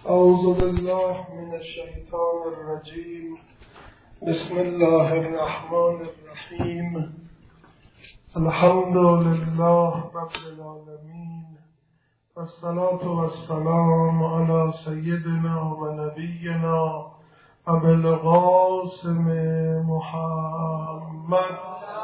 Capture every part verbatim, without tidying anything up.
أعوذ بالله من الشيطان الرجيم. بسم الله الرحمن الرحيم. الحمد لله رب العالمين، والصلاة والسلام على سيدنا ونبينا أبي القاسم محمد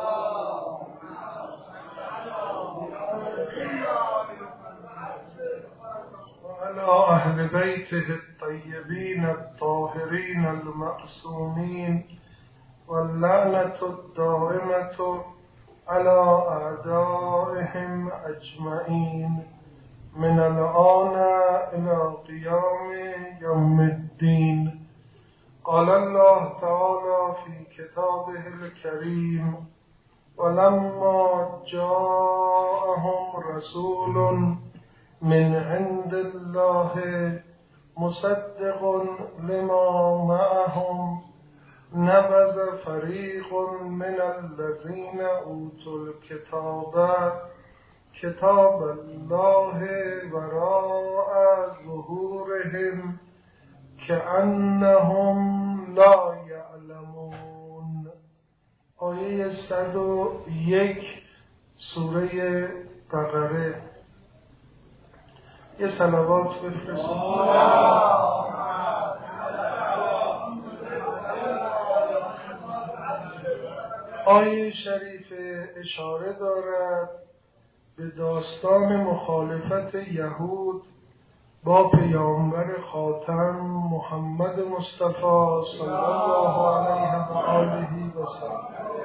وعلى أهل بيته الطيبين الطاهرين المعصومين، واللعنة الدائمة على أعدائهم أجمعين من الآن إلى قيام يوم الدين. قال الله تعالى في كتابه الكريم: ولما جاءهم رسول من عند الله مصدق لما معهم نبذ فريق من الذين أوتوا الكتاب كتاب الله وراء ظهورهم كأنهم لا يعلمون. آیه صد و یک سوره بقره. یه صلوات بفرستید. آیه شریف اشاره دارد به داستان مخالفت یهود با پیامبر خاتم محمد مصطفی صلی الله علیه و آله و سلم،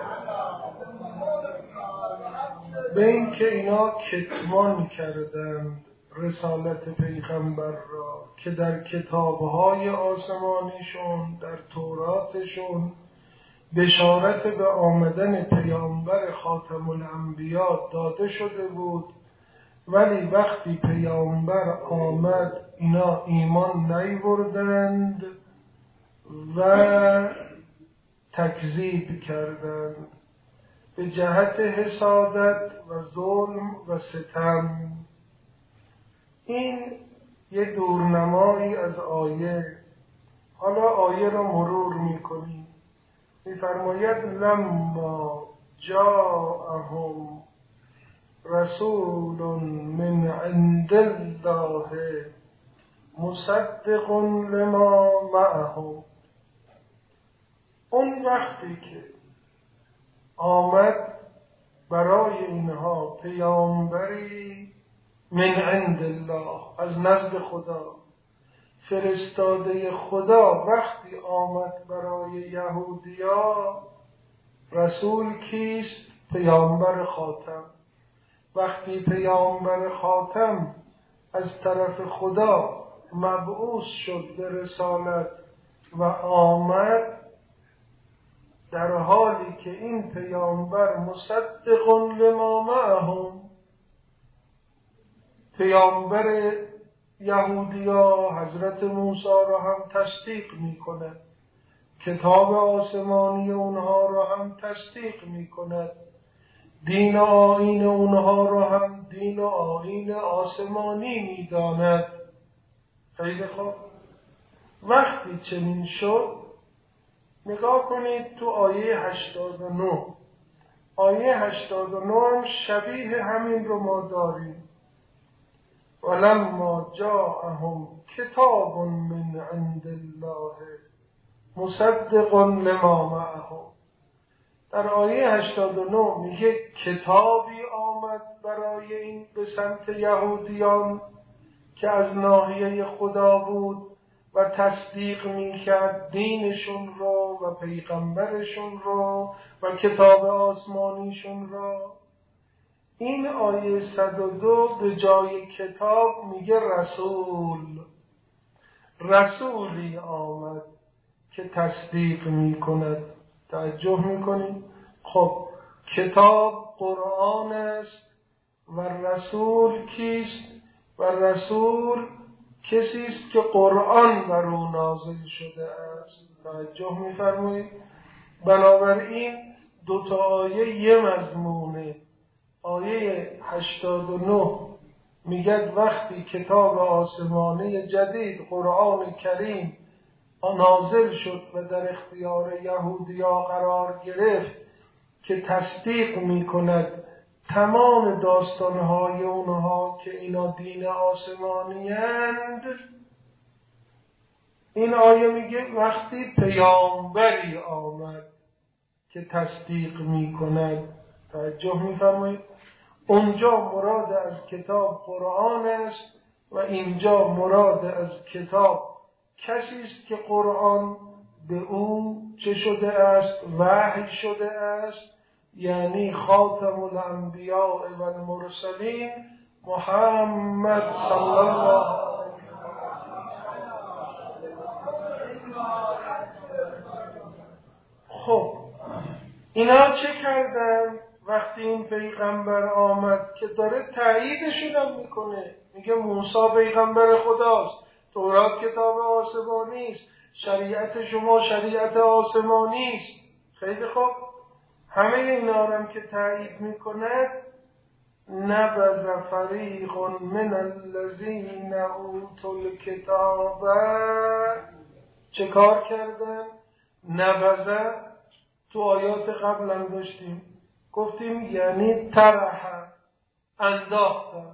به این که اینا کتمان کردند رسالت پیغمبر را که در کتابهای آسمانیشون، در توراتشون بشارت به آمدن پیامبر خاتم الانبیا داده شده بود، ولی وقتی پیامبر آمد اینا ایمان نیاوردند و تکذیب کردند به جهت حسادت و ظلم و ستم. این یه دورنمایی از آیه. حالا آیه را مرور میکنیم. میفرماید لما جاءهم رسول من عند الله مصدق لما معهم. اون وقتی که آمد برای اینها پیامبری من عند الله، از نزد خدا، فرستاده خدا وقتی آمد برای یهودیا، رسول کیست؟ پیامبر خاتم. وقتی پیامبر خاتم از طرف خدا مبعوث شد به رسالت و آمد، در حالی که این پیامبر مصدق لما معهم، پیامبر یهودیا حضرت موسی را هم تصدیق میکنه، کتاب آسمانی اونها را هم تصدیق میکند، دین و آیین اونها را هم دین و آیین آسمانی میداند. خیلی خوب. وقتی چنین شد، نگاه کنید تو آیه هشتاد و نه. آیه هشتاد و نه هم شبیه همین رو ما داریم. ولما جاءهم کتاب من عند الله مصدق لما معهم. در آیه هشتاد و نه میگه کتابی آمد برای این به سمت یهودیان که از ناحیه خدا بود و تصدیق میکرد دینشون رو و پیغمبرشون رو و کتاب آسمانیشون رو. این آیه صد و دو به جای کتاب میگه رسول. رسولی آمد که تصدیق میکند. توجه میکنید؟ خب کتاب قرآن است و رسول کیست؟ و رسول کسی است که قرآن بر او نازل شده است. توجه میفرمایید؟ بنابراین دو تا آیه یه مضمونه. آیه هشتاد و نه میگه وقتی کتاب آسمانی جدید قرآن کریم نازل شد و در اختیار یهودیا قرار گرفت که تصدیق میکند تمام داستانهای اونها که اینا دین آسمانی اند، این آیه میگه وقتی پیامبری آمد که تصدیق میکند. توجه میفرمایید؟ اونجا مراد از کتاب قرآن است و اینجا مراد از کتاب کسی است که قرآن به او چه شده است؟ وحی شده است، یعنی خاتم الانبیاء و المرسلین محمد صلی الله علیه و خب اینا چه کردن وقتی این پیغمبر آمد که داره تاییدشون هم میکنه؟ میگه موسی پیغمبر خداست، تورات کتاب آسمانی است، شریعت شما شریعت آسمانی است. خیلی خوب، همه اینا هم که تایید میکند، نبذ فریق من الذین اوتوا الکتاب، چه کار کردن؟ نبذ تو آیات قبل هم داشتیم، گفتیم یعنی طرح، انداختن،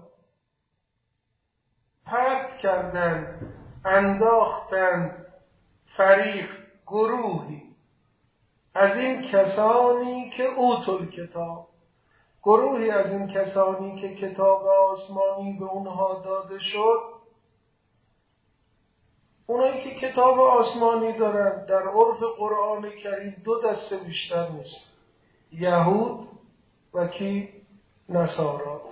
پرت کردن، انداختن، فریق، گروهی از این کسانی که اوتل کتاب، گروهی از این کسانی که کتاب آسمانی به اونها داده شد. اونایی که کتاب آسمانی دارن در عرف قرآن کریم دو دسته بیشتر نیست، یهود و کی؟ نصارا.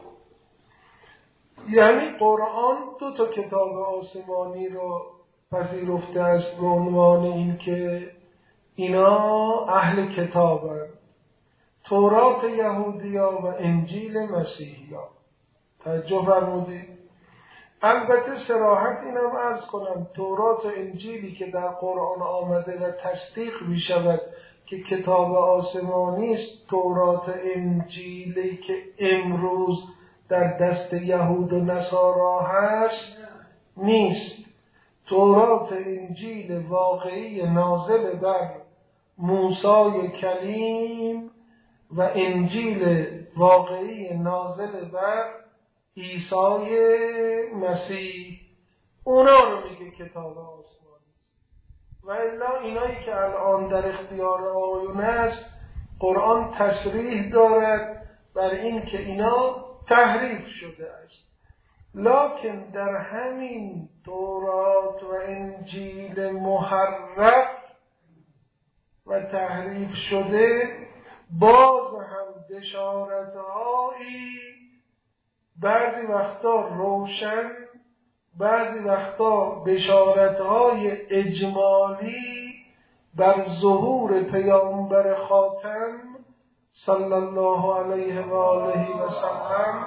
یعنی قرآن دو تا کتاب آسمانی رو پذیرفته است به عنوان این که اینا اهل کتابن، تورات یهودیا و انجیل مسیحیا. توجه فرمودید؟ البته صراحت اینم عرض کنم، تورات و انجیلی که در قرآن آمده و تصدیق می شود که کتاب آسمانی است، تورات انجیلی که امروز در دست یهود و نصارا هست نیست. تورات انجیل واقعی نازل بر موسی کلیم و انجیل واقعی نازل بر عیسی مسیح، اونا رو میگه کتاب آسمانی. و الا اینایی که الان در اختیار آیون است، قرآن تصریح دارد بر این که اینا تحریف شده است. لکن در همین تورات و انجیل محرف و تحریف شده باز هم بشارت‌هایی بعضی وقتا روشن، بعضی وقتا بشارت‌های اجمالی بر ظهور پیامبر خاتم صلی الله علیه و آله و سلم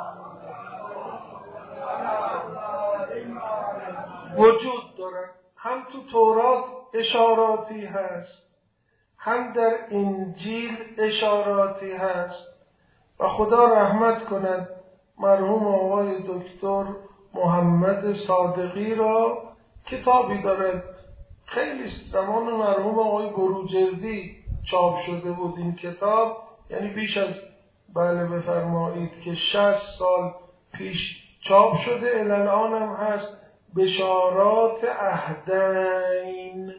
وجود دارد. هم تو تورات اشاراتی هست، هم در انجیل اشاراتی هست. و خدا رحمت کند مرحوم آقای دکتر محمد صادقی را، کتابی دارد خیلی زمان مرحوم آقای بروجردی چاپ شده بود این کتاب، یعنی بیش از بله بفرمایید که شصت سال پیش چاپ شده، الان هم هست. بشارات عهدین،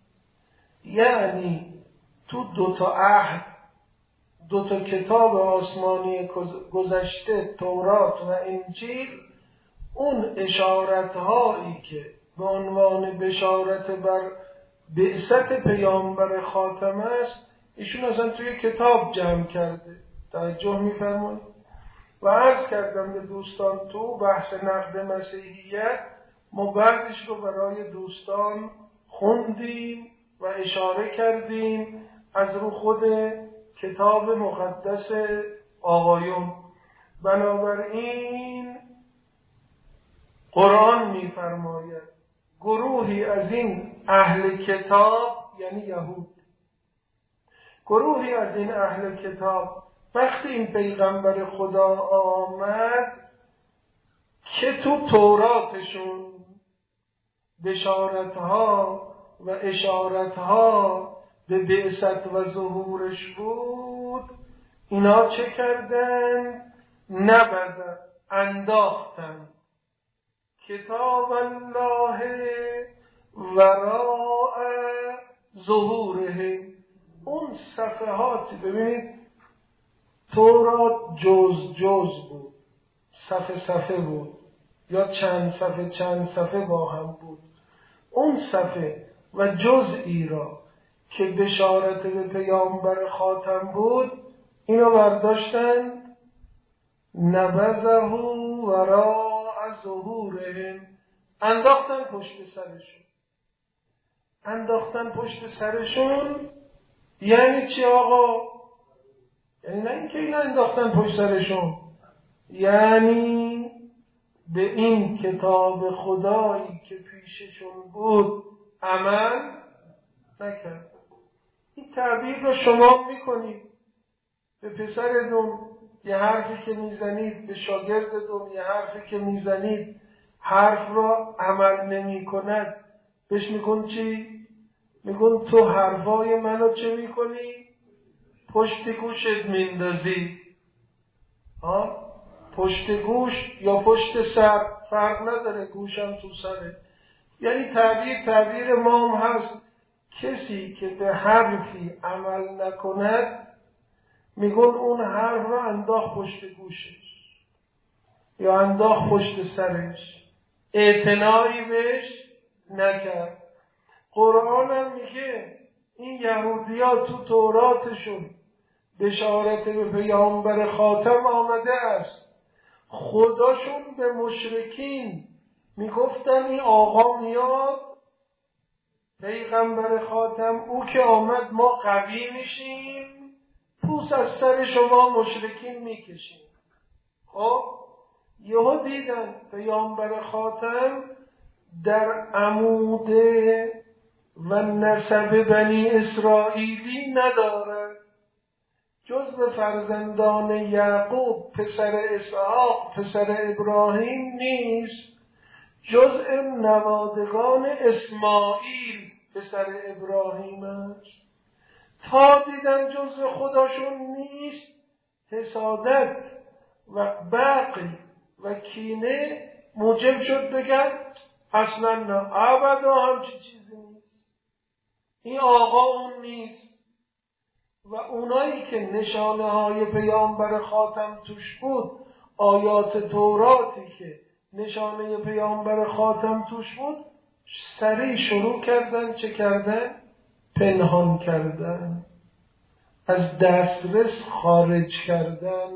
یعنی تو دوتا عهد، دوتا کتاب آسمانی گذشته، تورات و انجیل، اون اشارت هایی که به عنوان بشارت بر بعثت پیامبر خاتم است، ایشون اصلا توی کتاب جمع کرده. توجه می‌فرمایید؟ و عرض کردم به دوستان تو بحث نقد مسیحیت ما بعضیش رو برای دوستان خوندیم و اشاره کردیم از رو خود کتاب مقدس آقایون. بنابراین قرآن می‌فرماید گروهی از این اهل کتاب، یعنی یهود، گروهی از این اهل کتاب وقتی این پیغمبر خدا آمد که تو توراتشون بشارتها و اشارتها به بعثت و ظهورش بود، اینا چه کردن؟ نبذن، انداختن کتاب الله وراء ظهوره. اون صفحات، ببینید تورات جز جز بود، صفحه صفحه بود، یا چند صفحه چند صفحه با هم بود. اون صفحه و جزئی را که بشارت به پیامبر خاتم بود، اینو برداشتن نبذه وراء ظهورهم، انداختن پشت سرشون. انداختن پشت سرشون یعنی چی آقا؟ یعنی نه اینکه اینا انداختن پشت سرشون، یعنی به این کتاب خدایی که پیششون بود عمل نکرد. این تعبیر رو شما میکنید به پسرتون، یه حرفی که میزنید، به شاگردتون یه حرفی که میزنید حرف را عمل نمی کند، بهش میگن چی؟ میگن تو حرفای منو چه میکنی؟ پشت گوشت میندازی. ها؟ پشت گوش یا پشت سر فرق نداره، گوشم تو سره. یعنی تعبیر تعبیر ما هم هست، کسی که به حرفی عمل نکند میگن اون حرف رو انداخت پشت گوشش یا انداخت پشت سرش، اعتنایی بهش نکرد. قرآن هم میگه این یهودی ها تو توراتشون بشارت به پیامبر خاتم آمده است. خداشون به مشرکین میگفتن این آقا میاد پیغمبر خاتم، او که آمد ما قوی میشیم، پوست از سر شما مشرکین میکشیم. خب یهو دیدن پیامبر خاتم در عموده و نسب بنی اسرائیلی ندارد، جز به فرزندان یعقوب پسر اسحاق پسر ابراهیم نیست، جزء نوادگان اسماعیل پسر ابراهیم است. تا دیدن جزء خداشون نیست، حسادت و بغی و کینه موجب شد بگن اصلا نه، ابدا همچی چیزی نیست، این آقا اون نیست. و اونایی که نشانه های پیامبر خاتم توش بود، آیات توراتی که نشانه پیامبر خاتم توش بود، سریع شروع کردن چه کردن؟ پنهان کردن، از دسترس خارج کردن.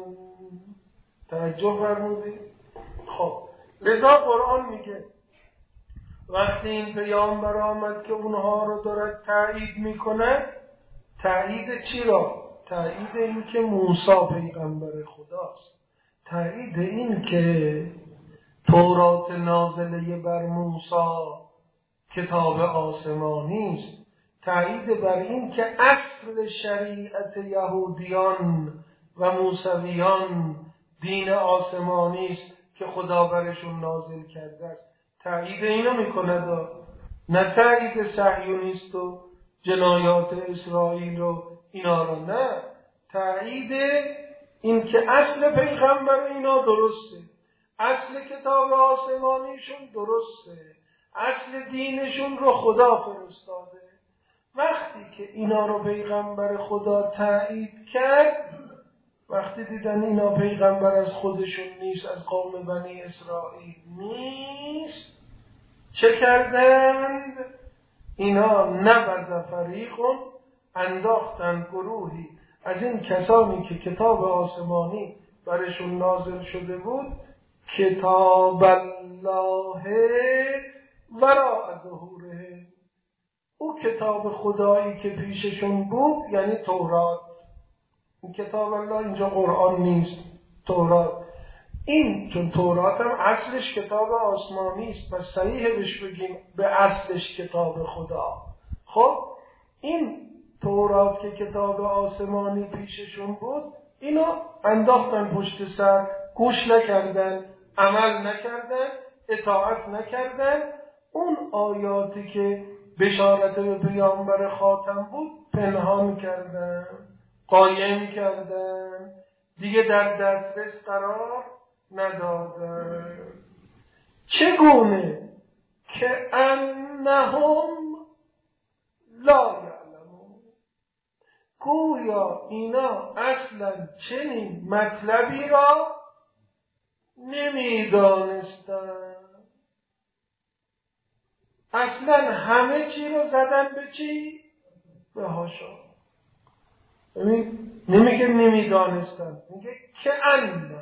توجه فرمودید؟ خب لذا قرآن میگه وقتی این پیامبر آمد که اونها رو داره تایید میکنه، تایید چی را؟ تایید این که موسی پیغمبر خداست، تایید این که تورات نازله بر موسی کتاب آسمانی است، تایید بر این که اصل شریعت یهودیان و موسویان دین آسمانی است که خدا برشون نازل کرده است. تایید اینو میکنه، نه تایید صهیونیست و جنایات اسرائیل و اینا رو، نه، تایید این که اصل پیغمبر اینا درسته، اصل کتاب آسمانیشون درسته، اصل دینشون رو خدا فرستاده. وقتی که اینا رو پیغمبر خدا تایید کرد، وقتی دیدن اینا پیغمبر از خودشون نیست، از قوم بنی اسرائیل نیست، چه کردند؟ اینا نبذ فریقون، انداختن گروهی از این کسانی که کتاب آسمانی برشون نازل شده بود، کتاب الله وراء ظهوره، او کتاب خدایی که پیششون بود یعنی تورات. این کتاب الله اینجا قرآن نیست، تورات. این چون تورات هم اصلش کتاب آسمانی است، پس صحیحه بهش بگیم به اصلش کتاب خدا. خب این تورات که کتاب آسمانی پیششون بود، اینو انداختن پشت سر، گوش نکردن، عمل نکردن، اطاعت نکردن. اون آیاتی که بشارت به پیامبر خاتم بود پنهان کردن، قایم کردن، دیگه در دسترس قرار ندادن. چگونه؟ که انهم لا یعلمون، گویا اینا اصلا چنین مطلبی را نمیدانستن. اصلا همه چی رو زدن به چی؟ به هاشا. ببین نمیگه نمیدانستن، میگه که انه،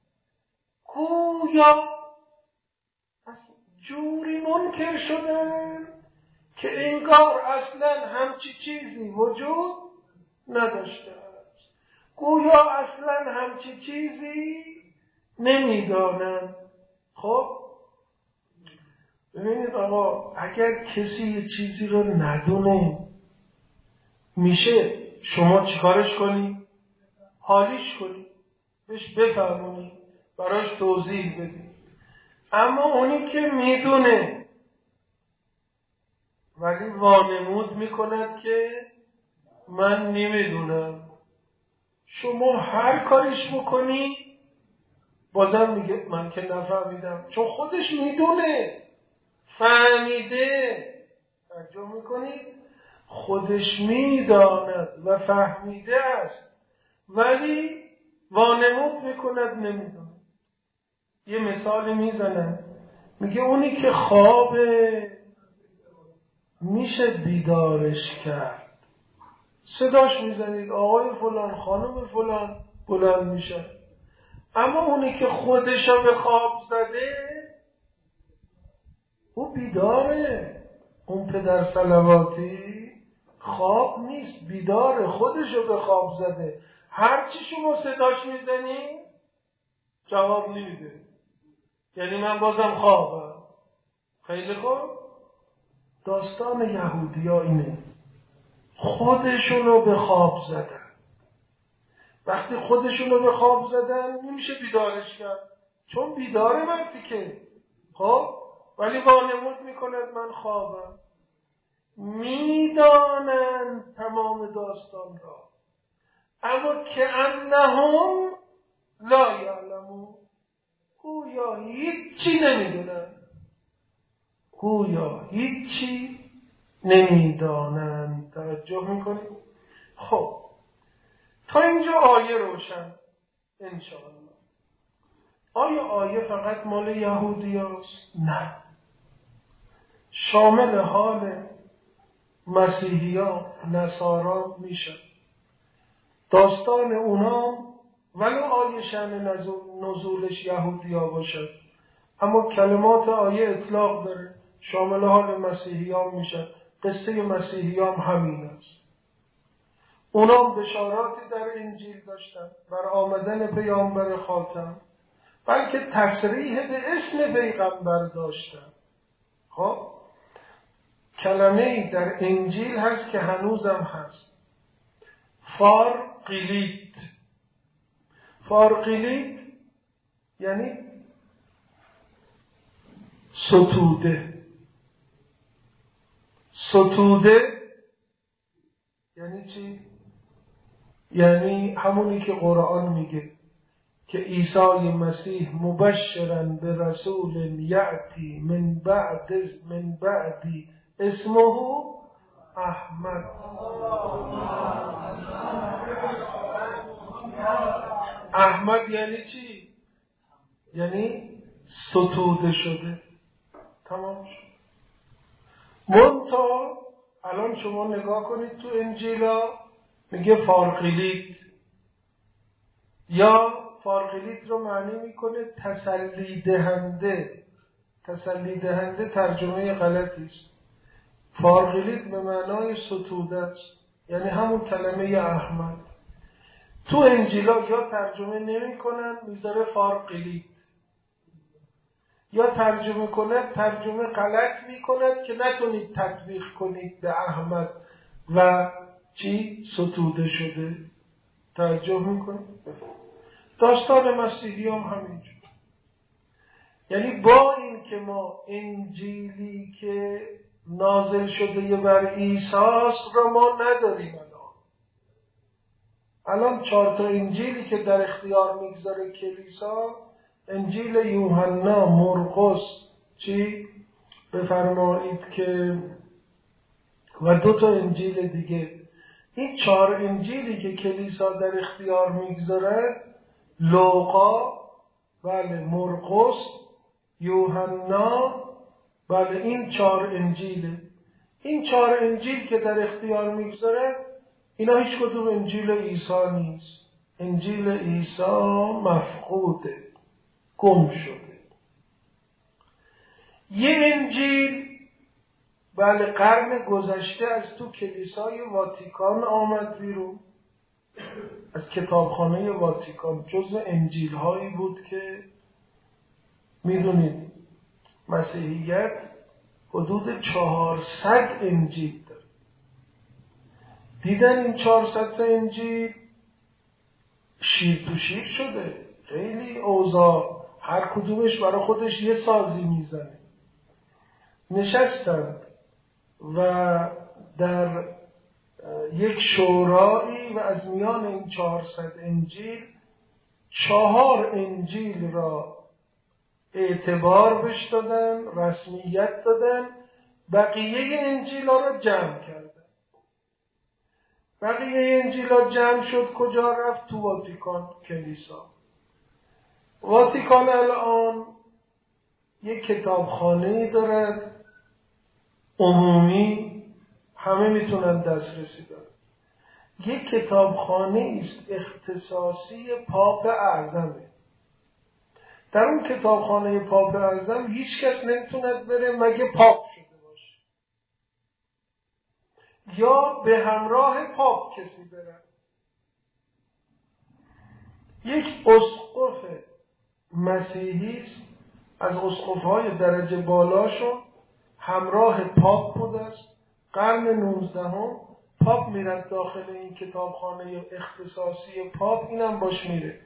گویا اصلا جوری منکر شدن که انگار اصلا همچی چیزی وجود نداشته است. گویا اصلا همچی چیزی نمیدانن. خب ببینید آقا، اگر کسی یه چیزی رو ندونه میشه شما چیکارش کنی؟ حالیش کنی، بهش بفهمونی، براش توضیح بدی. اما اونی که میدونه ولی وانمود میکند که من نمیدونم، شما هر کاریش بکنی بازم میگه من که نفهمیدم، چون خودش میدونه، فهمیده. توجه میکنید؟ خودش میداند و فهمیده است ولی وانمود میکند نمیدونه. یه مثالی میزنه، میگه اونی که خوابه میشه بیدارش کرد، صداش میزنید آقای فلان خانم فلان، بلند میشه. اما اونی که خودشو به خواب زده او بیداره. اون پدر صلواتی خواب نیست، بیداره، خودشو به خواب زده. هرچی شما صداش میزنی جواب نمیده، یعنی من بازم خوابم. خیلی خوب. داستان یهودی ها اینه، خودشونو به خواب زدن. وقتی خودشونو به خواب زدن نمیشه بیدارش کرد، چون بیداره وقتی که خب، ولی وانمود میکند من خوابم. میدانند تمام داستان را، اما که انهم لا یعلمون، گویا هیچی نمیدونن، گویا هیچی نمیدانند. توجه میکنید؟ خب تا اینجا آیه روشن انشاءالله. آیا آیه فقط مال یهودی هست؟ نه، شامل حال مسیحی ها، نصارا میشه. داستان اونا ولو آیه شأن نزولش یهودی ها باشد، اما کلمات آیه اطلاق داره، شامل حال مسیحی ها میشه. قصه مسیحی هم همین است. اونا بشاراتی در انجیل داشتن بر آمدن پیامبر خاتم، بلکه تصریح به اسم پیغمبر داشتن. خب کلمه‌ای در انجیل هست که هنوزم هست، فارقلیت. فارقلیت یعنی ستوده. ستوده یعنی چی؟ یعنی همونی که قرآن میگه که عیسی مسیح مبشراً به رسول یأتی من بعد من بعدی اسمه احمد. احمد یعنی چی؟ یعنی ستوده شده. تمام شد. منتها الان شما نگاه کنید تو انجیلا میگه فارقلیت، یا فارقلیت رو معنی میکنه تسلی دهنده. تسلی دهنده ترجمه غلطی است. فارقلیت به معنای ستوده است، یعنی همون کلمه احمد. تو انجیلا یا ترجمه نمی کنن میذاره فارقلیت، یا ترجمه کنه ترجمه غلط میکند که نتونید تطبیق کنید به احمد و چی ستوده شده. توجه میکنید؟ داستان مسیحی هم همینجور. یعنی با این که ما انجیلی که نازل شده بر عیسی است را ما نداریم. الان الان چهار تا انجیلی که در اختیار میگذاره کلیسا، انجیل یوحنا، مرقس، چی بفرمایید که و دو تا انجیل دیگه. این چهار انجیلی که کلیسا در اختیار میگذاره، لوقا، بله، مرقس، یوحنا، بله، این چهار انجیله. این چهار انجیل که در اختیار میگذاره، اینا هیچ کدوم انجیل عیسی نیست. انجیل عیسی مفقوده، گم شده. یه انجیل بله قرن گذشته از تو کلیسای واتیکان آمد بیرون، از کتابخانه واتیکان، جزو انجیل هایی بود که میدونید مسیحیت حدود چهارصد انجیل داره. دیدن این چهارصد تا انجیل شیر تو شیر شده، خیلی اوضاع، هر کدومش برای خودش یه سازی میزنه. نشستند و در یک شورایی و از میان این چهارصد انجیل چهار انجیل را اعتبار بهش دادن، رسمیت دادن، بقیه انجیل ها را جمع کردن. بقیه انجیل ها جمع شد کجا رفت؟ تو واتیکان، کلیسا. واتیکان الان یک کتابخانه دارد عمومی، همه میتونن دسترسی دارن. یک کتابخانه است اختصاصی پاپ اعظمه. در اون کتابخانه پاپ اعظم هیچ کس نمیتونه بره مگه پاپ شده باشه یا به همراه پاپ کسی بره. یک اسقف مسیحی است از اسقف‌های درجه بالاشون همراه پاپ بوده است. قرن نوزدهم پاپ میرد داخل این کتابخانه اختصاصی پاپ، اینم باش میره.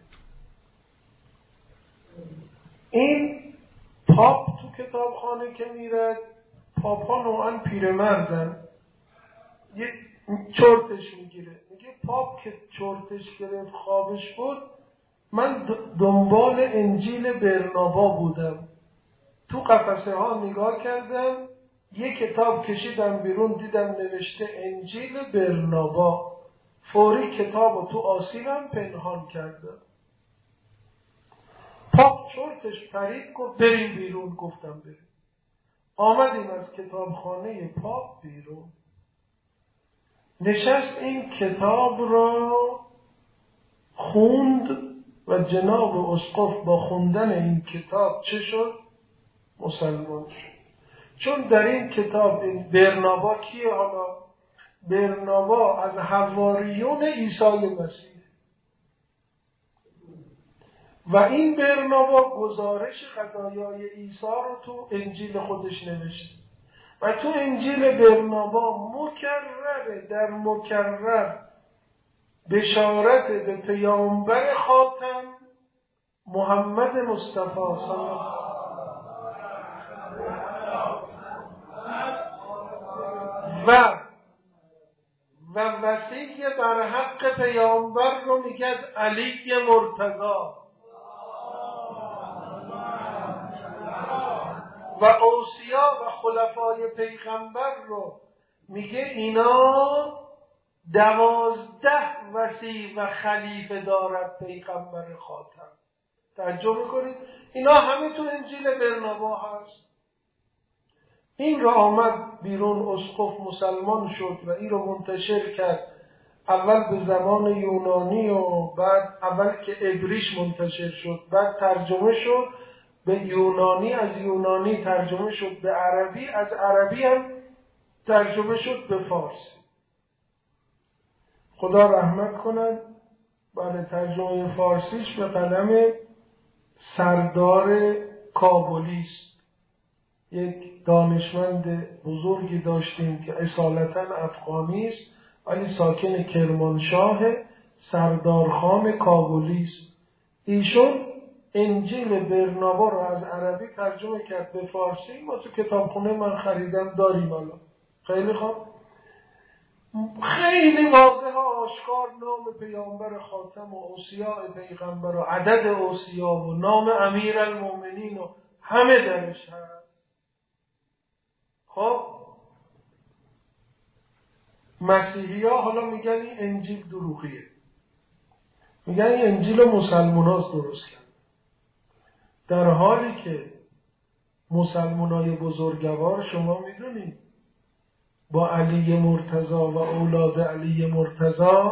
این پاپ تو کتابخانه که میرد، پاپ ها نوعاً پیرمردن، یه چرتش میگیره، میگه پاپ که چرتش گرفت خوابش بود، من دنبال انجیل برنابا بودم، تو قفسه ها نگاه کردم، یه کتاب کشیدم بیرون، دیدم نوشته انجیل برنابا، فوری کتابو تو آسیبم پنهان کردم. پاپ چرتش پرید، گفت بریم بیرون. گفتم بریم. آمدیم از کتابخانه پاپ بیرون، نشست این کتاب را خوند و جناب اسقف با خوندن این کتاب چه شد؟ مسلمان شد. چون در این کتاب این برنابا کیه؟ حالا برنابا از حواریون عیسی مسیح و این برنابا گزارش قضایای عیسی رو تو انجیل خودش نوشته و تو انجیل برنابا مکرره در مکرر بشارت به پیامبر خاتم محمد مصطفی صلی الله و و وصی بر حق پیامبر رو میگه علی مرتضی و اوصیا و خلفای پیغمبر رو میگه اینا دوازده وصی و خلیفه دارد پیغمبر خاتم. توجه میکنید؟ اینا همه تو انجیل برنابا هست. این را آمد بیرون، اسقف مسلمان شد و این را منتشر کرد، اول به زبان یونانی و بعد اول که عبریش منتشر شد، بعد ترجمه شد به یونانی، از یونانی ترجمه شد به عربی، از عربی هم ترجمه شد به فارسی. خدا رحمت کند. بله، ترجمه فارسیش به قلم سردار کابلی است. یک دانشمند بزرگی داشتیم که اصالتاً افغانی است ولی ساکن کرمانشاه، سردارخان کابلی است. ایشون انجیل برنابا رو از عربی ترجمه کرد به فارسی. ما تو کتابخونه من خریدم، داریم الان. خیلی خوب، خیلی واضح و آشکار نام پیامبر خاتم و اوصیاء پیغمبر و عدد اوصیا و نام امیرالمومنین و همه درش هست. خب مسیحی ها حالا میگن این انجیل دروغیه، میگن این انجیل مسلمان هاست درست کرد، در حالی که مسلمان های بزرگوار شما میدونید با علی مرتضی و اولاد علی مرتضی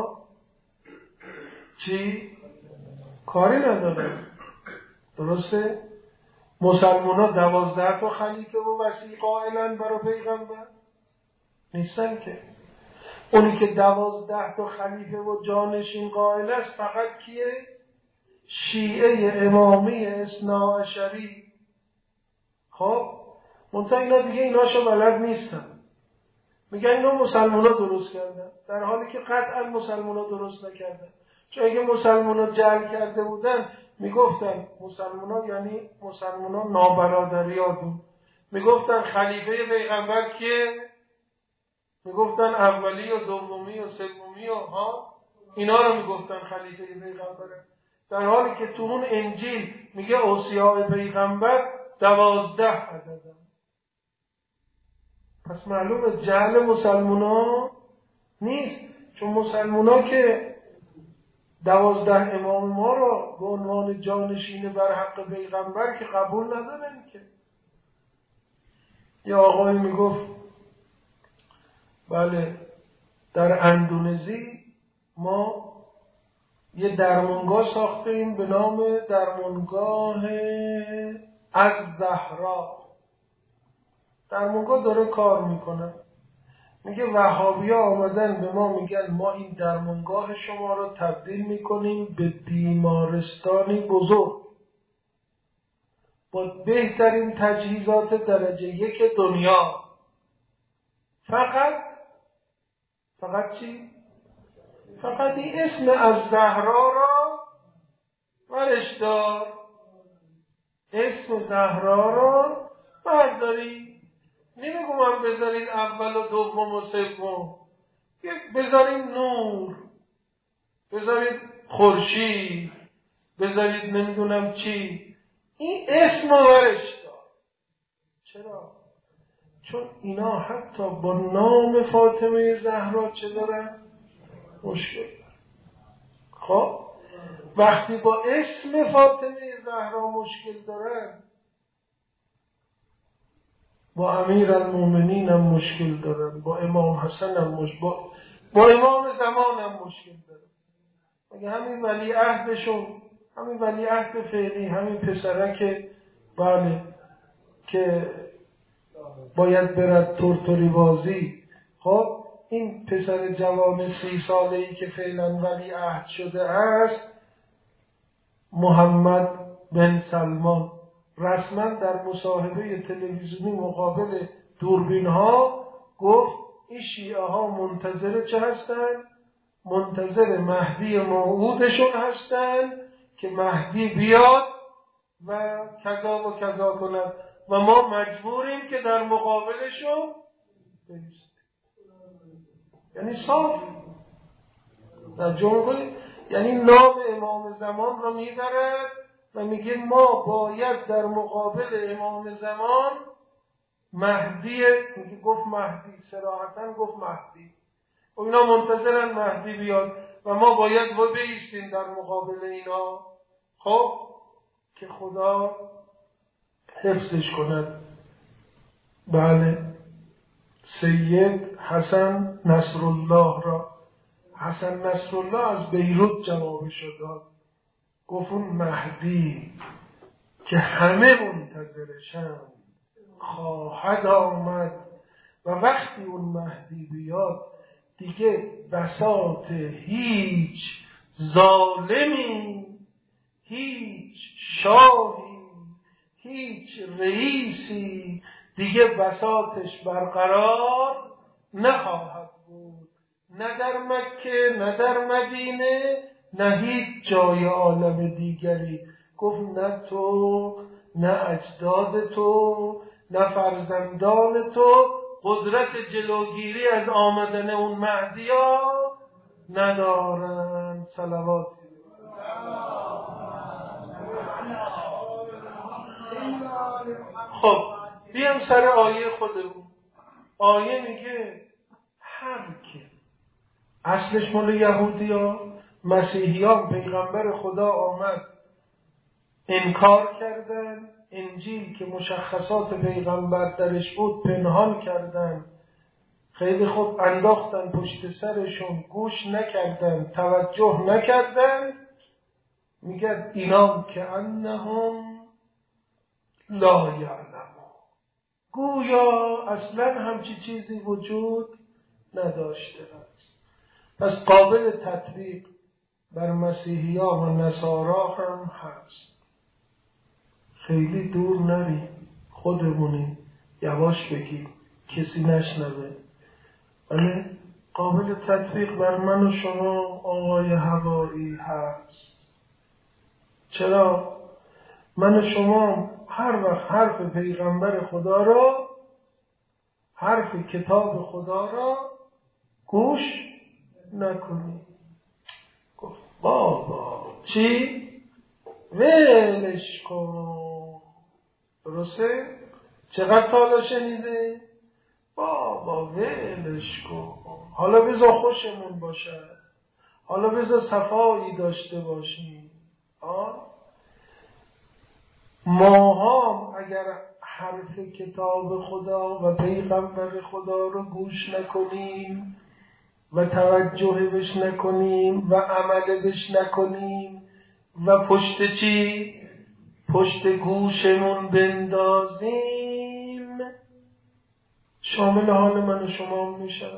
چی؟ کاری ندارن. درسته؟ مسلمان ها دوازده تا خلیفه و وصی قائلن برای پیغمبر نیستن که. اونی که دوازده تا خلیفه و جانشین قائل است فقط کیه؟ شیعه امامی اثنا عشری. خب منتها اینا دیگه ایناشو بلد نیستن، میگن اینا مسلمان ها درست کردن، در حالی که قطعا مسلمان ها درست نکردن. چون اگه مسلمان ها جعل کرده بودن میگفتن مسلمان ها یعنی مسلمان ها نابرادریاتون، میگفتن خلیفه پیغمبر کیه؟ میگفتن اولی و دومی و سومی و ها اینا رو میگفتن خلیفه پیغمبره، در حالی که تو اون انجیل میگه اوصیاء پیغمبر دوازده عددن. پس معلومه جهل مسلمونا نیست، چون مسلمونا که دوازده امام ما رو به عنوان جانشین بر حق پیغمبر که قبول ندارن که. یه آقایی میگفت بله در اندونزی ما یه درمانگاه ساختیم به نام درمانگاه از زهرا. درمانگاه داره کار میکنه. میگه وهابی ها آمدن به ما میگن ما این درمانگاه شما رو تبدیل میکنیم به بیمارستانی بزرگ با بهترین تجهیزات درجه یک دنیا. فقط فقط چی؟ فقط این اسم از زهرا را ورش دار، اسم زهرا را برداری. نمیگم من بذارید اول و دوم و سوم، بذارید نور، بذارید خورشید، بذارید نمیدونم چی، این اسم رو ورش دار. چرا؟ چون اینا حتی با نام فاطمه زهرا چه دارن؟ مشکل دارن. خب وقتی با اسم فاطمه زهرا مشکل دارن، با امیرالمومنین هم مشکل دارن، با امام حسن هم مشکل، با, با امام زمان هم مشکل دارن. مگه همین ولی عهدشون، همین ولی عهد فعلی، همین پسرک بله که باید برد تورتوری بازی، خب این پسر جوان سی ساله ای که فعلا ولی عهد شده است، محمد بن سلمان، رسما در مصاحبه تلویزیونی مقابل دوربین ها گفت این شیعه ها منتظر چه هستن؟ منتظر مهدی موعودشون هستن که مهدی بیاد و کذا و کذا کند و ما مجبوریم که در مقابلشون بایستیم. یعنی صاف در جمله یعنی نام امام زمان رو میبرد و میگه ما باید در مقابل امام زمان مهدی، میگه گفت مهدی، صراحتاً گفت مهدی، و اینا منتظرن مهدی بیاد و ما باید با بایستیم در مقابل اینا. خب که خدا حفظش کند. بله سید حسن نصرالله را، حسن نصرالله از بیروت جوابش داد، گفت اون مهدی که همه منتظرشن خواهد آمد و وقتی اون مهدی بیاد دیگه بساط هیچ ظالمی، هیچ شاهی، هیچ رئیسی دیگه بساطش برقرار نخواهد بود، نه در مکه، نه در مدینه، نه هیچ جای عالم دیگری. گفت نه تو، نه اجداد تو، نه فرزندان تو قدرت جلوگیری از آمدن اون مهدی ها ندارن. صلوات. خب بیام سر آیه خودمون. آیه میگه هر که اصلش مال یهودی ها مسیحیان پیغمبر خدا آمد انکار کردن، انجیل که مشخصات پیغمبر درش بود پنهان کردن، خیلی خوب انداختن پشت سرشون، گوش نکردن، توجه نکردن. میگه اینام که انهم لا یعلمون، گویا اصلا همچی چیزی وجود نداشته است. پس قابل تطبیق بر مسیحیان و نصارا هم هست. خیلی دور نریم، خودمونی یواش بگیم کسی نشنوه، ولی قابل تطبیق بر من و شما آقای هوایی هست. چرا؟ من و شما هر وقت حرف پیغمبر خدا را، حرف کتاب خدا را گوش نکنی. گفت بابا چی؟ ولش کن. درسته؟ چقدر تالا شنیده؟ بابا ولش کن، حالا بذار خوشمون باشه، حالا بذار صفایی داشته باشیم. آه؟ ماها اگر حرف کتاب خدا و پیغمبر خدا رو گوش نکنیم و توجه بش نکنیم و عمل بش نکنیم و پشت چی؟ پشت گوشمون بندازیم، شامل حال من و شما میشه.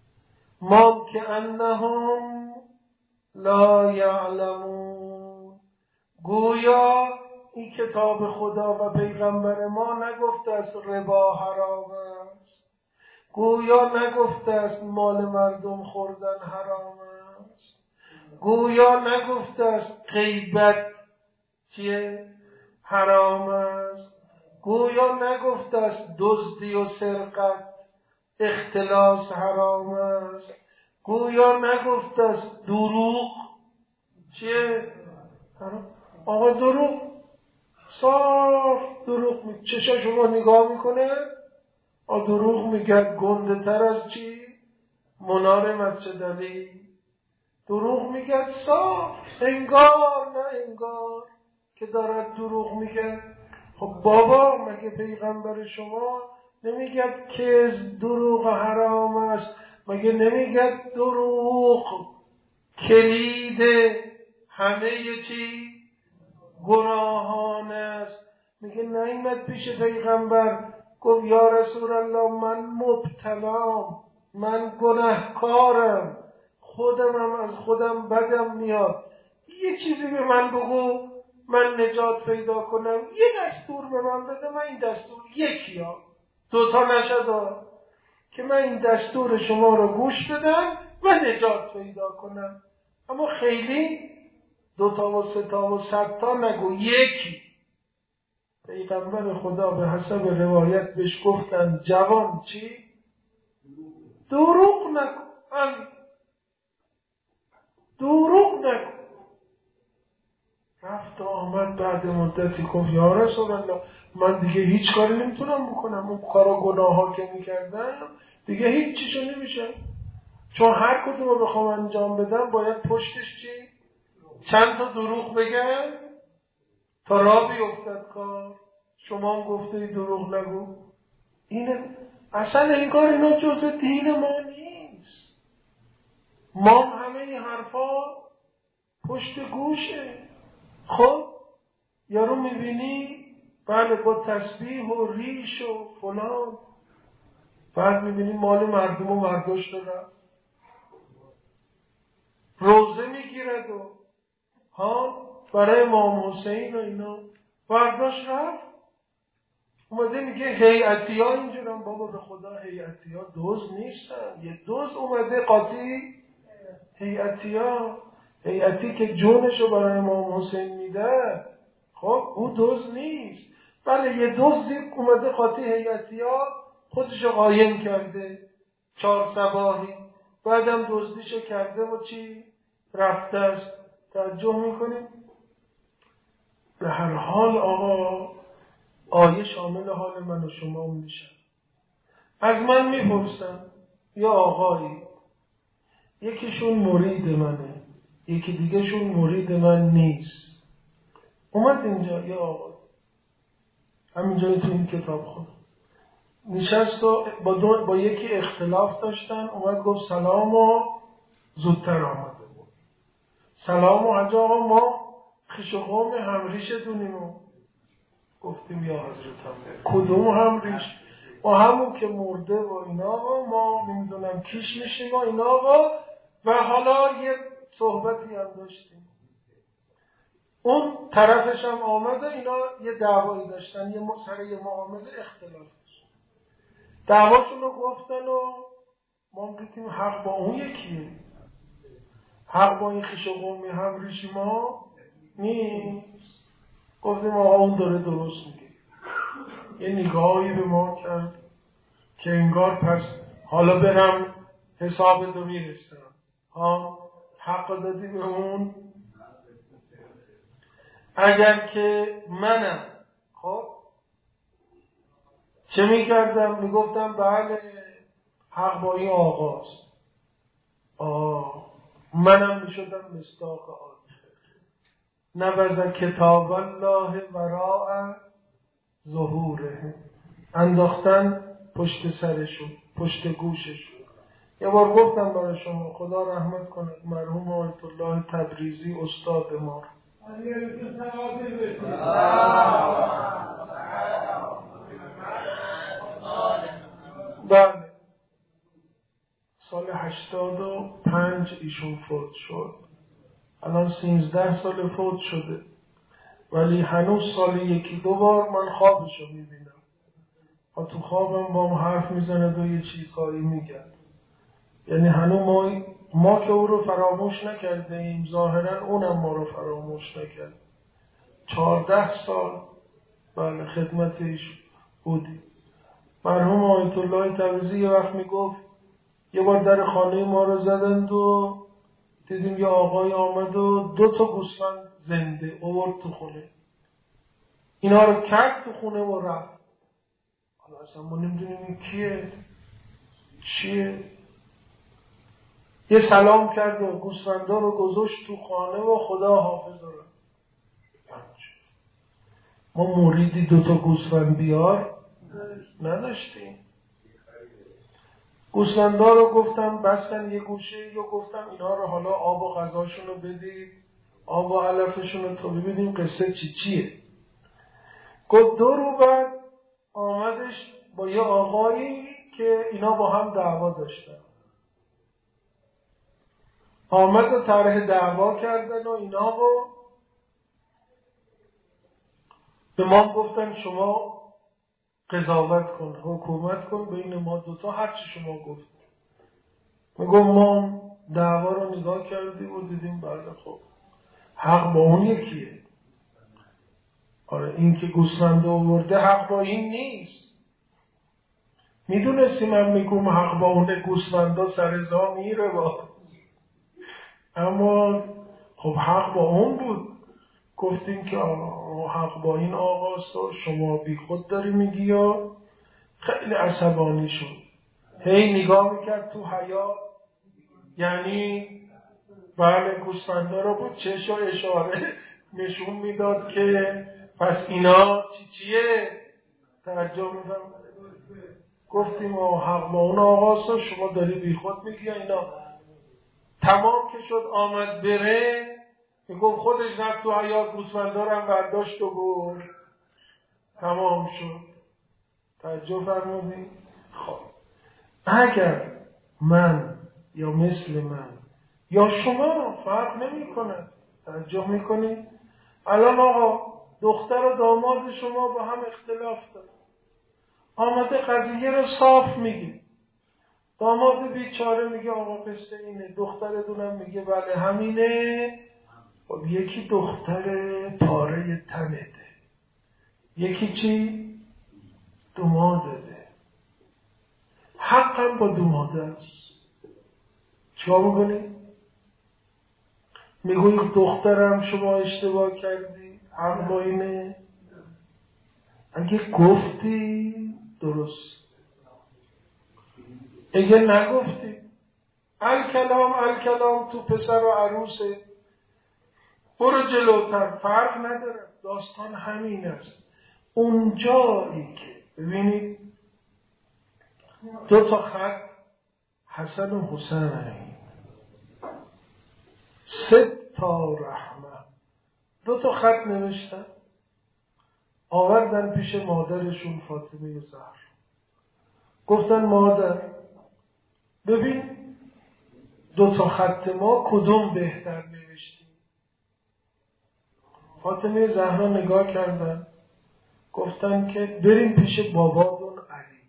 ما که انهم لا یعلمون، گویا این کتاب خدا و پیغمبر ما نگفته است ربا حرام است، گویا نگفته است مال مردم خوردن حرام است، گویا نگفته است غیبت چیه؟ حرام است، گویا نگفته است دزدی و سرقت اختلاس حرام است، گویا نگفته است دروغ چیه؟ حرام. آقا دروغ صاف دروغ می... چشا شما نگاه میکنه آ دروغ میگه گنده تر از چی؟ منار مسجد علی. دروغ میگه صاف، انگار نه انگار که دارد دروغ میگه. خب بابا مگه پیغمبر شما نمیگه که دروغ حرام است؟ مگه نمیگه دروغ کلید همه چی؟ گناهان است. میگه نایمد پیش پیغمبر گفت یا رسول الله من مبتلام، من گناهکارم، خودمم از خودم بدم میاد، یه چیزی به من بگو من نجات پیدا کنم، یه دستور به من بده، من این دستور یکی ها دوتا نشد که من این دستور شما رو گوش بدم و نجات پیدا کنم. اما خیلی دوتا و سه تا و صد تا نگو، یکی. پیغمبر خدا به حسب روایت بهش گفتن جوان چی؟ دروغ نکن، دروغ نکن. رفت و آمد بعد مدتی گفت یا رسول الله من دیگه هیچ کاری نمیتونم بکنم، اون کارا گناه ها که میکردم دیگه هیچ چیشو نمیشه، چون هر کدوم رو بخوام انجام بدم باید پشتش چی؟ چند تا دروغ بگم تا راه بیفتد کار. شما هم گفته دروغ نگو. اینه اصلا این کار اینا جزء دین ما نیست. ما همه این حرفا پشت گوشه. خب یارو میبینی بله با تسبیح و ریش و فلان، بعد میبینی مال مردم و برداشت رفت، روزه میگیرد و ها برای امام حسین و اینا برداشت رفت، اومده میگه هیئتی ها اینجورن. بابا به خدا هیئتی ها دوز نیستن، یه دوز اومده قاطی هیئتی ها، هیئتی که جونشو برای امام حسین میده. خب او دزد نیست. بله یه دزدی اومده قاطی هیئتی ها خودشو قایم کرده چهار صباحی، بعدم دزدیشو کرده و چی رفته است. توجه میکنیم؟ به هر حال آقا آیه شامل حال من و شما میشه. از من میپرسن یا آقایی، یکیشون مرید منه، یکی دیگه شون مرید من نیست، اومد اینجا یا آقا همینجایی تو این کتاب خود نشست و با, دو با یکی اختلاف داشتن، اومد گفت سلام و زودتر آمده بود. سلام و حاج آقا ما خیش و قوم همریش دونیم و گفتیم یا حضرت هم کدوم همریش؟ و همون که مرده و اینا و ما نمیدونم کیش میشیم و اینا و و حالا یه صحبتی هم داشتیم. اون طرفش هم آمده، اینا یه دعوایی داشتن، یه سر یه معامله اختلاف داشتن، دعواشون رو گفتن و ما گفتیم حق با اون یکیه، حق با این خیش و قومی هم ریشی ما نیست. گفتیم آقا اون داره درست میگه. یه نگاهی به ما کرد که انگار پس حالا برم حساب دو میرستم، ها حق دادی به اون. اگر که منم خب چه میکردم؟ میگفتم بله حق با این آقاست. آه منم میشدم مصداق آن نبذ کتاب الله وراء ظهوره، انداختن پشت سرشون، پشت گوششون. یه بار گفتم برای شما، خدا رحمت کنه مرحوم آیت الله تبریزی استاد ما، بله سال هشتاد و پنج ایشون فوت شد، الان سینزده سال فوت شده، ولی هنوز سال یکی دو بار من خوابشو میبینم و تو خوابم با هم حرف میزنه و یه چیزهایی میگه. یعنی هنوز ما ما که او رو فراموش نکرده ایم، ظاهرا اونم ما رو فراموش نکرد. چهارده سال بله خدمتش بودی. مرحوم آیت الله تبریزی یه وقت میگفت یه بار در خانه ما رو زدند و دیدیم یه آقای آمد و دو تا گوسفند زنده آورد تو خونه، اینا رو کرد تو خونه و رفت. حالا اصلا ما نمیدونیم این کیه چیه. یه سلام کرد و گوسفندا رو گذاشت تو خانه و خدا حافظ رو. ما مریدی دوتا گوسفند بیار نداشتیم. گوسفندا رو گفتم بستن یه گوشه، یا گفتم اینا رو حالا آب و غذاشون رو بدید، آب و علفشون رو تا ببینیم قصه چی چیه. گفت دو رو بعد آمدش با یه آقایی که اینا با هم دعوا داشتن، آمد و طرح دعوا کردن و اینا و به ما گفتن شما قضاوت کن، حکومت کن بین ما دوتا، هرچی شما گفت. میگم ما دعوا رو نگاه کردیم و دیدیم بله خب حق با اون یکیه. آره این که گوسفند آورده حق با این نیست. میدونستی من میگم حق با اون گوسفندا سرزا میره با، اما خب حق با اون بود. گفتیم که حق با این آقاست و شما بی خود داری میگی. یا خیلی عصبانی شد، هی نگاه میکرد تو حیاط، یعنی بله گوسفندا رو بود چش و اشاره نشون میداد که پس اینا چی چیه. توجه میدم. گفتیم حق با اون آقاست و شما داری بی خود میگی اینا. تمام که شد آمد بره، میگفت خودش رفت تو حیاط گوسفندا رو هم برداشت و برد. تمام شد. توجه فرمودید؟ خب اگر من یا مثل من یا شما فرق نمی کنه. توجه میکنید؟ الان آقا دختر و داماد شما با هم اختلاف داره، آمده قضیه رو صاف میگه. داماد بیچاره میگه آقا قصه اینه، دختر دونم میگه بله همینه، خب یکی دختر پاره تنده، یکی چی؟ دومادده. حقم با دوماده است. چیکار میکنی؟ میگوی دخترم شما اشتباه کردی، حق با اینه. اگه گفتی درست، اگه نگفتی الکلام الکلام تو پسر و عروسه، برو جلوتر، فرق نداره. داستان همین است. اون جایی که ببینید دو تا خط حسن و حسین، سه تا رحمه، دو تا خط نوشتن آوردن پیش مادرشون فاطمه زهرا. گفتن مادر ببین دو تا خط ما کدوم بهتر نوشتیم؟ فاطمه زهرا نگاه کردن گفتن که بریم پیش باباتون علی.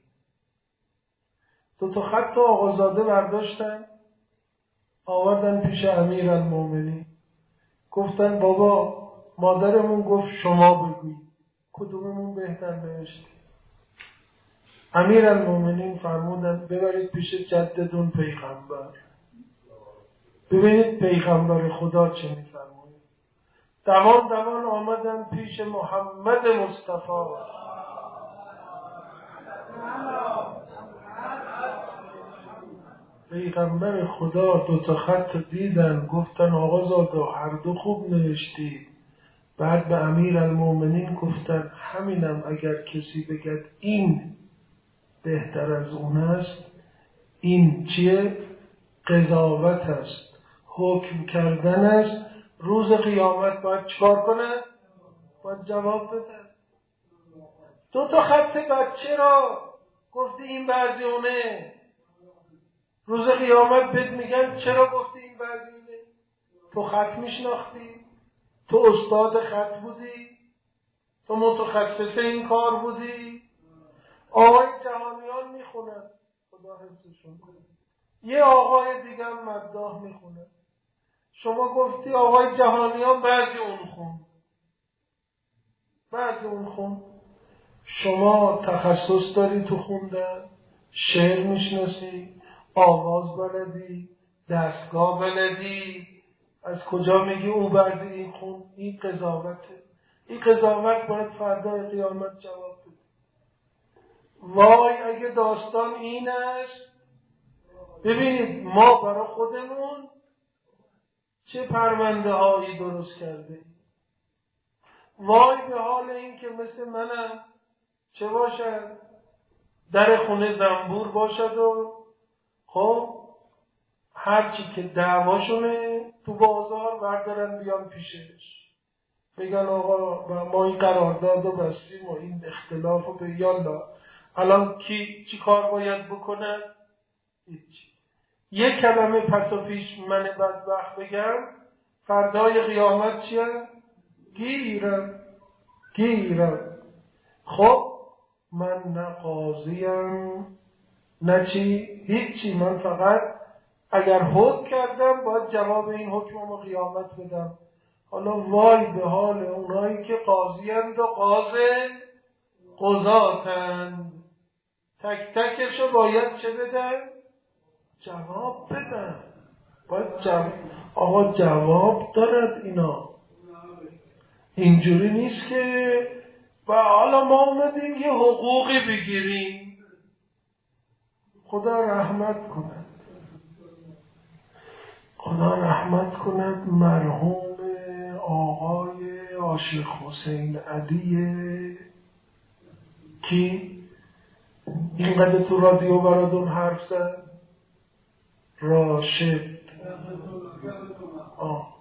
دو تا خط آقازاده برداشتن آوردن پیش امیرالمومنین. گفتن بابا مادرمون گفت شما بگوی کدوممون بهتر نوشتیم؟ امیرالمومنین فرمودن ببرید پیش جدتون پیغمبر، ببینید پیغمبر خدا چه میفرماید. دوان دوان آمدن پیش محمد مصطفی. پیغمبر خدا دو تا خط دیدن گفتن آقا زاده هر دو خوب نوشتید. بعد به امیرالمومنین گفتن همینم اگر کسی بگد این بهتر از اون است، این چیه؟ قضاوت است، حکم کردن است. روز قیامت باید چکار کنه؟ باید جواب بده. دو تا خط بچه را گفتی این بعضی اونه، روز قیامت بهت میگن چرا گفتی این بعضی اونه؟ تو خط میشناختی؟ تو استاد خط بودی؟ تو متخصص این کار بودی؟ آقای جهانیان میخونن خدا حفظشون کنه، یه آقای دیگه هم مداح میخونه. شما گفتی آقای جهانیان بعضی اون خون بعضی اون خون. شما تخصص داری تو خوندن، شعر میشناسی، آواز بلدی، دستگاه بلدی، از کجا میگی اون بعضی این خون؟ این قضاوته. این قضاوت باید فردای قیامت جواب بده. وای اگه داستان این است، ببینید ما برای خودمون چه پرونده هایی درست کرده. وای به حال این که مثل منم چه باشد، در خونه زنبور باشد و خب هرچی که دعواشونه تو بازار بردارن بیان پیشش بگن آقا ما این قرارداد رو بستیم و این اختلاف رو به یالا الان کی چی کار باید بکنه؟ هیچ. یک کلمه پس و پیش من بدبخت بگم فردای قیامت چیه؟ گیرم گیرم. خب من نه قاضیم نه چی؟ هیچی. من فقط اگر حکم کردم باید جواب این حکمم رو قیامت بدم. حالا وای به حال اونایی که قاضیند و قاض قضاتند، تک تکشو باید چه بدن؟ جواب بدن. باید جواب. آقا جواب دارد اینا، اینجوری نیست که و حالا ما اومدیم یه حقوقی بگیریم. خدا رحمت کند، خدا رحمت کند مرحوم آقای عاشق حسین علی کی اینقدر تو رادیو براتون حرف زد، راشد. آه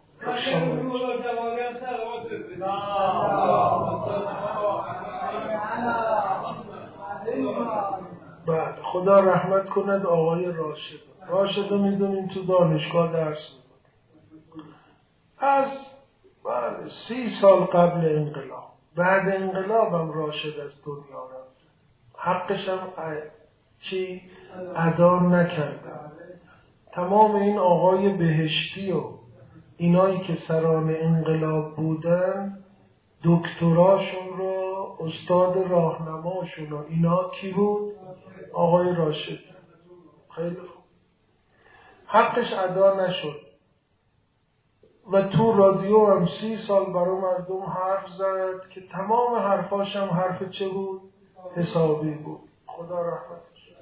بعد خدا رحمت کند آقای راشد. راشد رو میدونیم تو دانشگاه درس می‌خوند. از بله سی سال قبل انقلاب، بعد انقلاب هم راشد از دنیا رفت. حقش هم چی ادا نکردن. تمام این آقای بهشتی و اینایی که سران انقلاب بودن دکتراشون رو، استاد راهنماشون رو، اینا کی بود؟ آقای راشد. خیلی خوب. حقش ادا نشد و تو رادیو هم سی سال برای مردم حرف زد که تمام حرفاش هم حرف چه بود؟ حسابی بود. خدا رحمتش.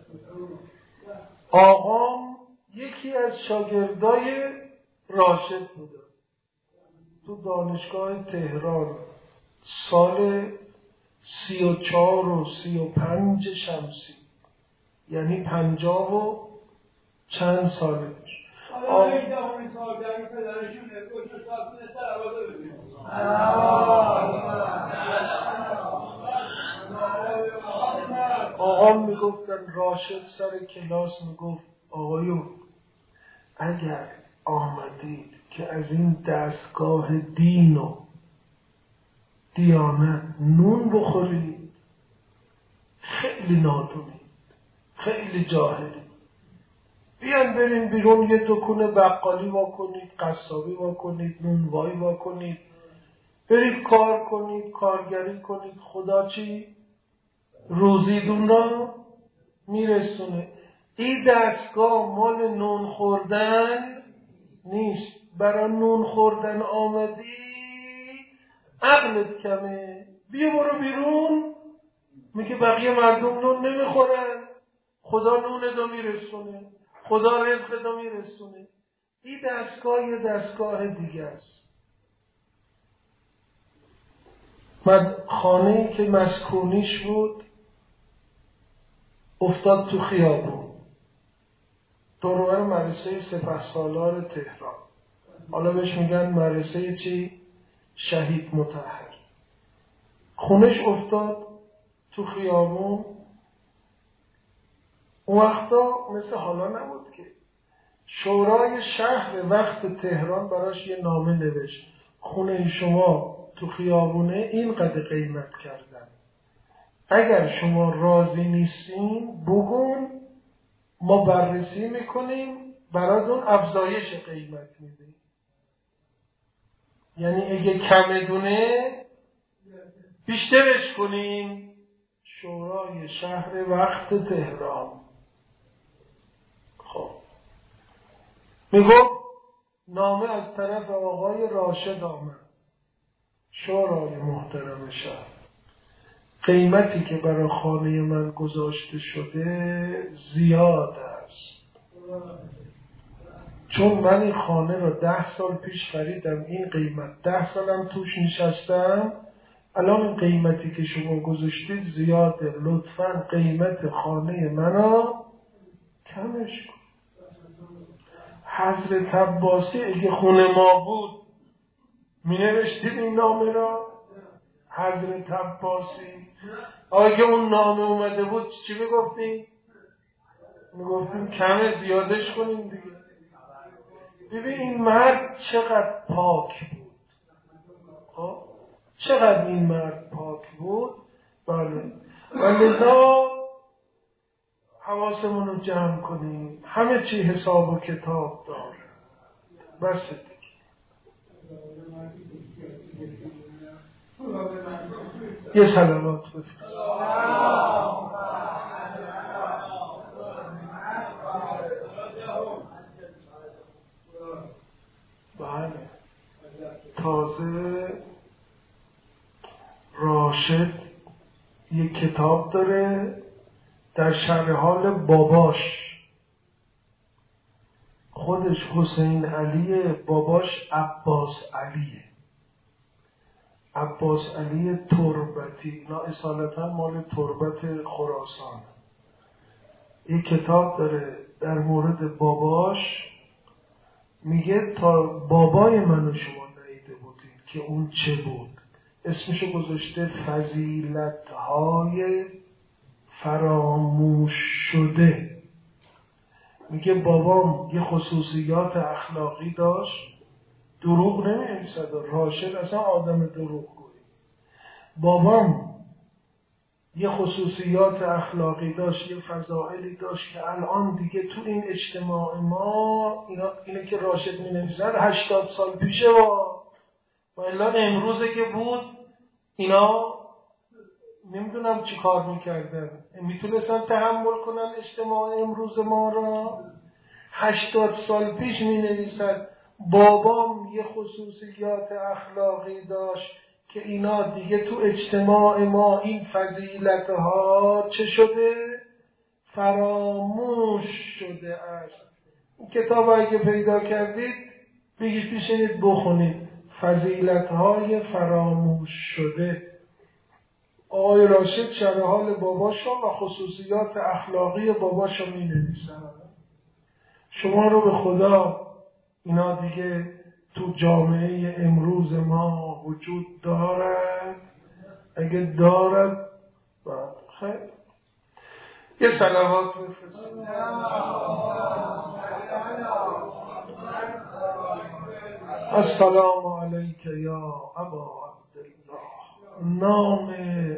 آقام یکی از شاگردای راشد بوده تو دانشگاه تهران سال سی و چار و سی و پنج شمسی، یعنی پنجاه و چند ساله پیش. آقام میگفتن راشد سر کلاس میگفت آقایون اگر آمدید که از این دستگاه دین و دیانت نون بخورید خیلی نادونید، خیلی جاهلید. بیان برین بیرون یه دکون بقالی واکنید، قصابی واکنید، نونوایی واکنید، برید کار کنید، کارگری کنید. خدا چی؟ روزیدون را میرسونه. این دستگاه مال نون خوردن نیست. برای نون خوردن آمدی عقلت کمه، بیا برو بیرون. میگه بقیه مردم نون نمیخورن، خدا نون دو میرسونه، خدا رزق دو میرسونه. این دستگاه یه دستگاه دیگه است. من خانه‌ای که مسکونیش بود افتاد تو خیابون دور مدرسه سپهسالار تهران. حالا بهش میگن مدرسه چی؟ شهید مطهر. خونش افتاد تو خیابون. اون وقتا مثل حالا نبود که شورای شهر وقت تهران براش یه نامه نوشت خونه شما تو خیابونه اینقدر قیمت کردن، اگر شما راضی نیستین بگون، ما بررسی میکنیم براتون افزایش قیمت میدیم. یعنی اگه کم دونه بیشترش کنیم. شورای شهر وقت تهران. خب میگو نامه از طرف آقای راشد آمد. شورای محترم شهر، قیمتی که برای خانه من گذاشته شده زیاد است، چون من این خانه رو ده سال پیش خریدم، این قیمت ده سالم توش نشستم، الان این قیمتی که شما گذاشتید زیاده، لطفاً قیمت خانه من رو کمش کن. حضرت عباسی اگه خونه ما بود می نوشتید این نامه را؟ حضرت عباسی اگه اون نامه اومده بود چی میگفتیم؟ میگفتیم کمه زیادش کنیم دیگه. ببین این مرد چقدر پاک بود. خب چقدر این مرد پاک بود. بله و لذا حواسمون رو جمع کنیم، همه چی حساب و کتاب داره. بس دیگه. یه سلامات بفرست. بله تازه راشد یک کتاب داره در شرح حال باباش. خودش حسین علیه، باباش عباس علیه. عباس علی تربتی، اینا اصالتا مال تربت خراسان. یک کتاب داره در مورد باباش، میگه تا بابای منو شما ندیده بودید که اون چه بود. اسمشو گذاشته فضیلت‌های فراموش شده. میگه بابام یه خصوصیات اخلاقی داشت، دروغ نمی‌نویسد. راشد اصلا آدم دروغ گویی. بابام یه خصوصیات اخلاقی داشت، یه فضائلی داشت که الان دیگه تو این اجتماع ما اینا اینه که راشد می نویسن هشتاد سال پیشه با و الا امروزه که بود اینا نمیدونم چی کار میکردن، میتونستن تحمل کنن اجتماع امروز ما را. هشتاد سال پیش می نویسن بابام یه خصوصیات اخلاقی داشت که اینا دیگه تو اجتماع ما این فضیلتها چه شده؟ فراموش شده است. این کتاب اگه پیدا کردید بگید پیشنید بخونید، فضیلتهای فراموش شده. آقای راشد شرح حال باباشو و خصوصیات اخلاقی باباشو می نویسن. شما رو به خدا اینا دیگه تو جامعه امروز ما وجود دارد؟ اگه دارد خیر یه صلوات بفرستید. السلام علیک یا ابا عبدالله. نام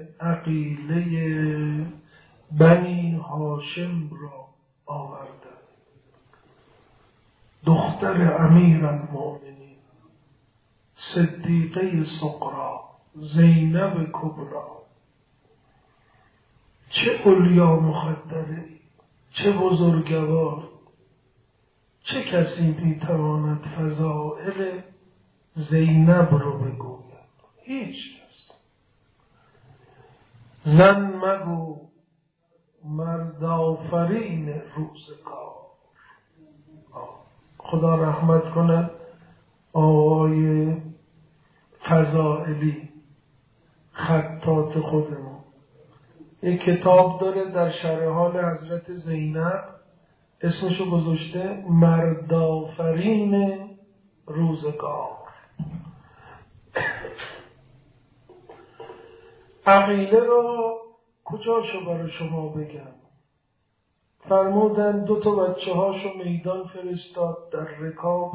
عقیله بنی هاشم را آورده. دختر امیرالمؤمنین صدیقه صغرا زینب کبرا. چه علیا مخدره، چه بزرگوار، چه کسی میتواند فضائل زینب رو بگوید؟ هیچ کس. زن مگو مرد آفرین روزگار. خدا رحمت کنه آقای فضائلی خطاط خودمون یک کتاب داره در شرح حال حضرت زینب، اسمشو گذاشته مردآفرین روزگار. عقیله را کجاشو برای شما بگم؟ فرمودن دو تا بچه هاشو میدان فرستاد در رکاب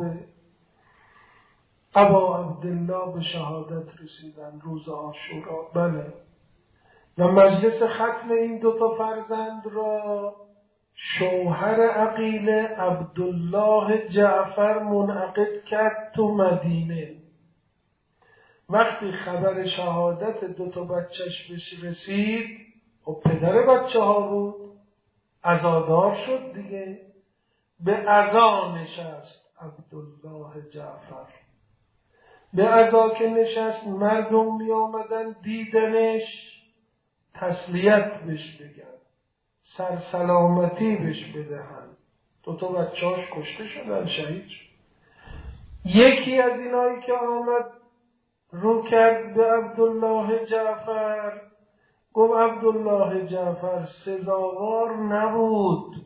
ابا عبدالله به شهادت رسیدن روز عاشورا. بله، و مجلس ختم این دو تا فرزند را شوهر عقیله عبدالله جعفر منعقد کرد تو مدینه. وقتی خبر شهادت دو تا بچهش بهش رسید و پدر بچه ها بود، عزادار شد دیگه، به عزا نشست عبدالله جعفر. به عزا که نشست مردم می آمدن دیدنش، تسلیت بهش بگن، سرسلامتی بهش بدهن. دو تا بچه‌اش کشته شدن، شهید شد. یکی از اینایی که آمد رو کرد به عبدالله جعفر، گفت عبدالله جعفر سزاوار نبود،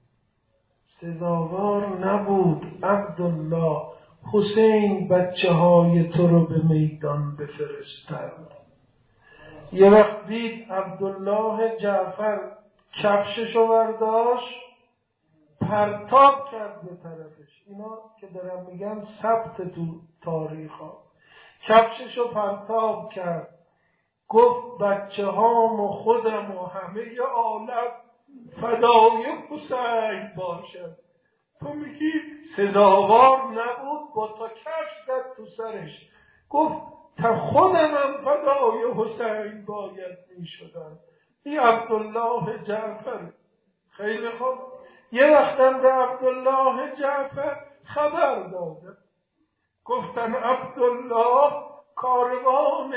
سزاوار نبود عبدالله حسین بچه های تو رو به میدان بفرستند. یه وقت دید عبدالله جعفر کفششو برداشت پرتاب کرد به طرفش. اینا که دارم میگم ثبت تو تاریخ ها. کفششو پرتاب کرد، گفت بچه هام و خودم و همه عالم فدای حسین باشد. تو میگی سزاوار نبود، با تا کفش زد تو سرش، گفت تا خودم هم فدای حسین باید میشدم. این عبدالله جعفر. خیلی خوب. یه وقتم به عبدالله جعفر خبر دادم، گفتن عبدالله کاروان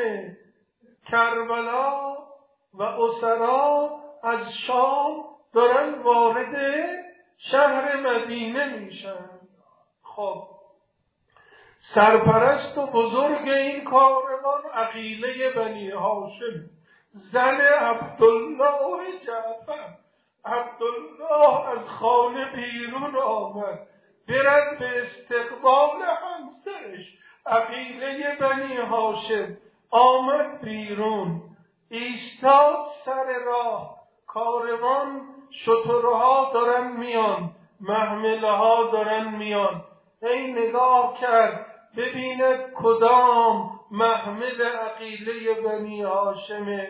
کربلا و اسرا از شام دارن وارد شهر مدینه میشن. خب سرپرست و بزرگ این کاروان عقیله بنی هاشم، زن عبدالله جعفر. عبدالله از خانه بیرون آمد برد به استقبال همسرش. عقیله بنی هاشم آمد بیرون، ایستاد سر راه. کاروان شترها دارن میان، محمله ها دارن میان. این نگاه کرد ببیند کدام محمل عقیله بنی هاشمه.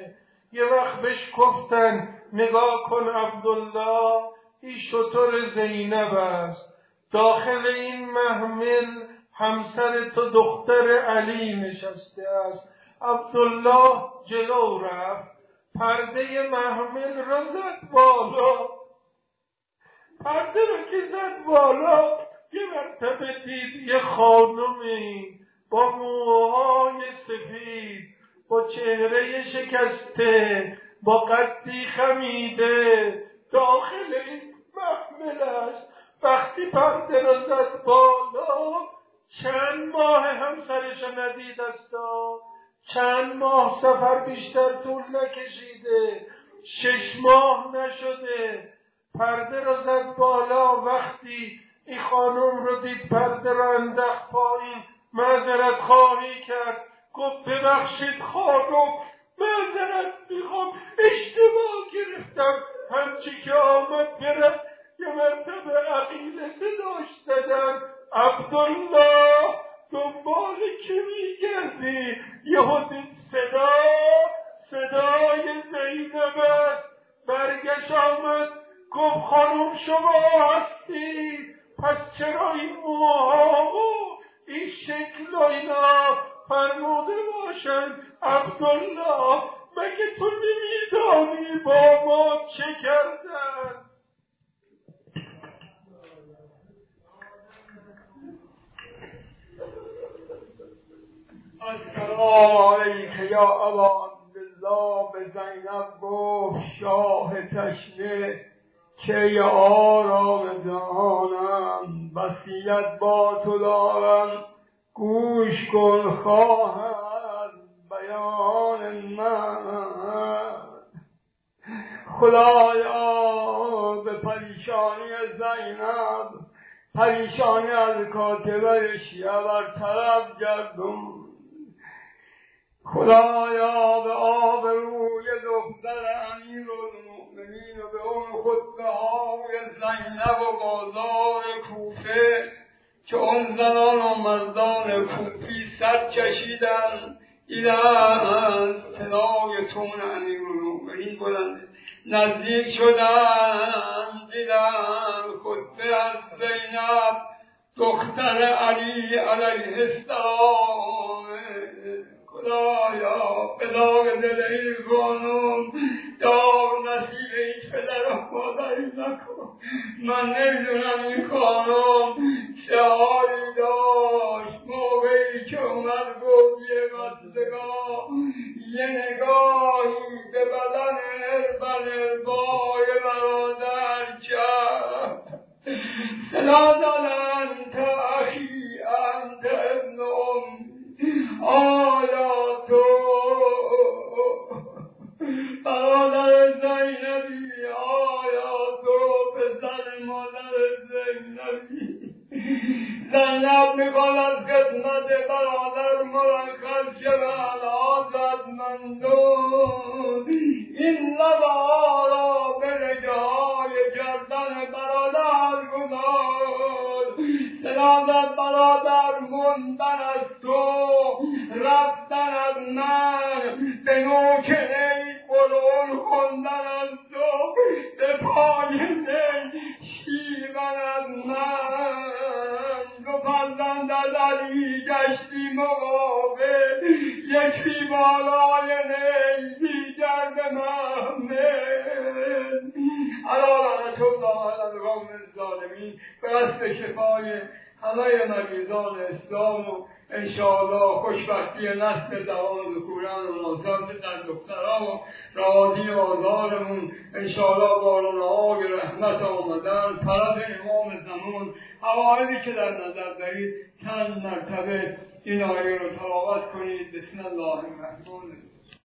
یه وقت بهش گفتن نگاه کن عبدالله، این شتر زینب است، داخل این محمل همسر تو دختر علی نشسته است. عبدالله جلو رفت، پرده محمل را زد بالا. پرده را که زد بالا، یه مرتبه دید یه خانمی با موهای سفید، با چهره شکسته، با قدی خمیده داخل این محمل است. وقتی پرده را زد بالا، چند ماه همسرش ندید است، چند ماه سفر بیشتر طول نکشیده، شش ماه نشده. پرده را زد بالا، وقتی این خانم رو دید پرده را انداخت پایین، معذرت خواهی کرد، گفت ببخشید خانم، معذرت میخوام، اشتباه گرفتم، همچی که آمد برم یه مرتبه عقیله صداش زدن. عبدالله دنبال کی میگردی؟ یهو دید صدا صدای زینب است. برگشت آمد گفت خانم شما هستی؟ پس چرا این موها و این شکل و اینا فرموده باشن؟ عبدالله مگه تو نمیدانی بابا چه کردن؟ السلام علیک یا ابا عبدالله. به زینب گفت شاه تشنه که یا آرام جهانم، وصیت با تو دارم گوش کن خواهد بیان من. خدایا به پریشانی زینب، پریشانی از کاتبه شیعه برطرف گردون. خدایا به آبروی دختر امیرالمؤمنین و به اون خطبه های زینب و بازار کوفه که اون زنان و مردان کوفی سر کشیدن، دیدن صدای تون امیرالمؤمنین بلند، نزدیک شدن دیدن خطبه از زینب دختر علی علیه السلام. خدایا بلاغ دل این خانم داغ نصیب این پدر و مادری نکن. من نمیدونم این خانم چه حالی داشت موقعی که اومد گفت یه بستگاه یه نگاهی به بدن اربن اربای برادر کرد. سلا دادن انت اخی انت ابن ام، آیا تو برادر زینبی، آیا تو پسر مادر زینبی. زینب میخواد از خدمت برادر مرخص شود. آزادمندان این لبها را به رگه‌های گردن برادر گذار. سلامت برادر موندن از تو، رفتن از من، به نوک نی قرآن خوندن از تو، به پای نی شیون از من. دو فرزند از علی گشتی مقابل، یکی بالای نی دیگر به محمد. علی لعنت الله علی القوم الظالمین. به قصد شفای همه مریضان اسلام و انشاءالله خوشبختی نسل جوان ذکوران و نوزاد در دختران و راضی آزارمون انشاءالله بارانهای رحمت آمدن. طرف امام زمان حوائلی که در نظر دارید چند مرتبه این آیه رو تلاوت کنید. بسم الله الرحمن الرحیم.